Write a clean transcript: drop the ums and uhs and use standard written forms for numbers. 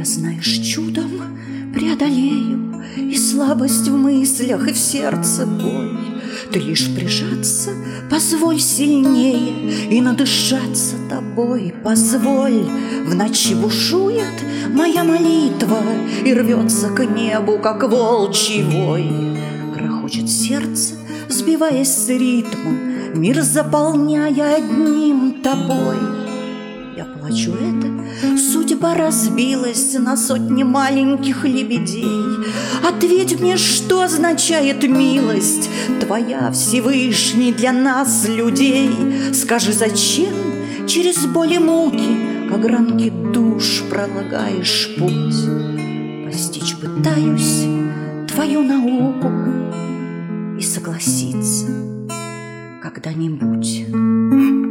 Я, знаешь, чудом преодолею и слабость в мыслях, и в сердце боль. Ты лишь прижаться позволь сильнее и надышаться тобой позволь. В ночи бушует моя молитва и рвется к небу, как волчий вой. Грохочет сердце, сбиваясь с ритма, мир заполняя одним тобой. Я плачу это, судьба разбилась на сотни маленьких лебедей. Ответь мне, что означает милость твоя, Всевышний, для нас, людей? Скажи, зачем через боль и муки к огранке душ пролагаешь путь? Постичь пытаюсь твою науку и согласиться когда-нибудь.